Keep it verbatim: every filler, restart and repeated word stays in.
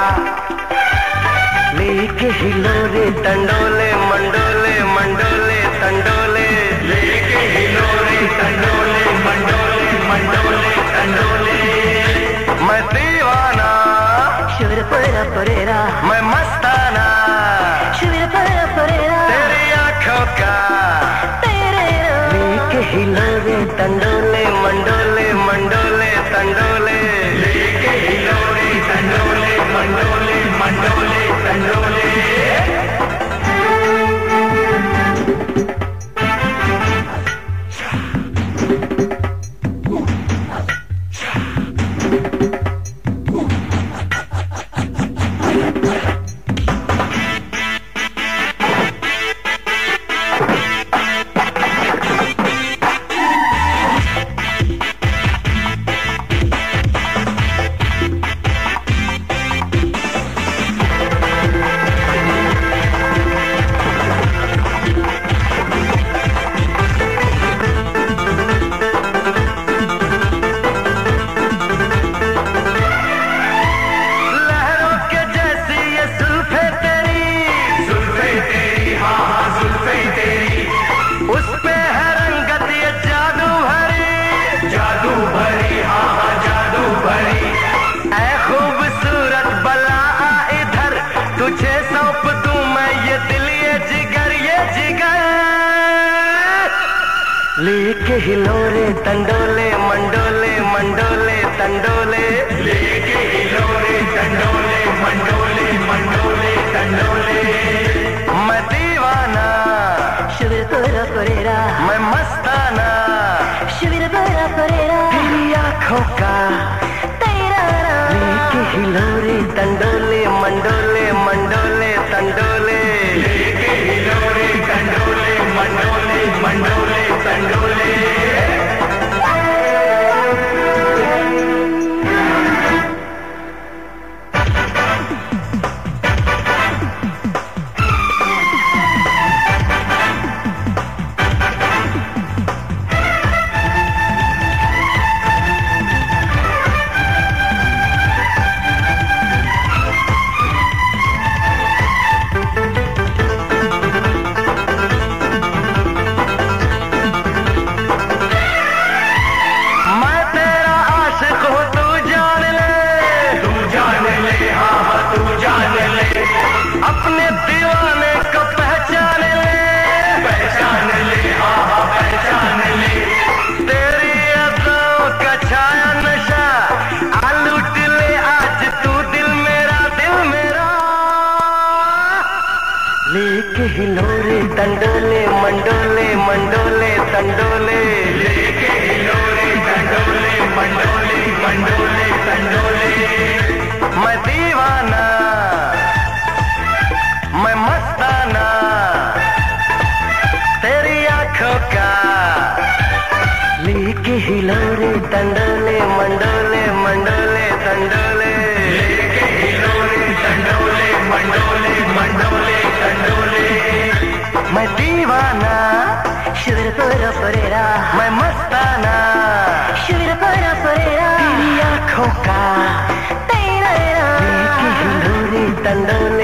लेके हिलोरे तंडोले मंडोले मंडोले तंडोले, लेके हिलोरे तंडोले मंडोले मंडोले तंडोले। मैं दीवाना शिविर परेरा परेरा, मैं मस्ताना शिविर परेरा परेरा, तेरी आंखों का तेरे लेके हिलोरे तंडोले मंडोले मंडोले तंडोले, लेके हिलोरे तंडोले मंडोले मंडोले तंडोले। तुझे सौंप दूं मैं ये दिल ये जिगर ये जिगर, लेके हिलोरे तंडोले मंडोले मंडोले तंडोले, लेके हिलोरे तंडोले मंडोले मंडोले तंडोले। मैं दीवाना शिविर परेरा परेरा, मैं मस्ताना शिविर परेरा परेरा, तेरी आंखों का तेरा लेके हिलोरे तंडोले मंडोले मंडोले तंडोले, लेके हिलोरे तंडोले मंडोले मंडोले तंडोले। अपने दीवाने को पहचान ले, पहचान ले हाँ हाँ पहचान ले। तेरी अदाओं का छाया नशा आ लूट ले आज तू दिल मेरा दिल मेरा, लेके हिलोरे तंडोले मंडोले मंडोले तंडोले, लेके हिलोरे तंडोले मंडोले मंडोले तंडोले। मैं दीवाना मैं मस्ताना तेरी आंखों का, लेके हिलोरे तंडोले मंडोले मंडोले तंडोले, लेके हिलोरे तंडोले मंडोले मंडोले तंडोले। मैं दीवाना शिविर परेरा परेरा, मैं मस्ताना शिविर परेरा परेरा, तेरी आंखों का तेरा लेके हिलोरे तंडोले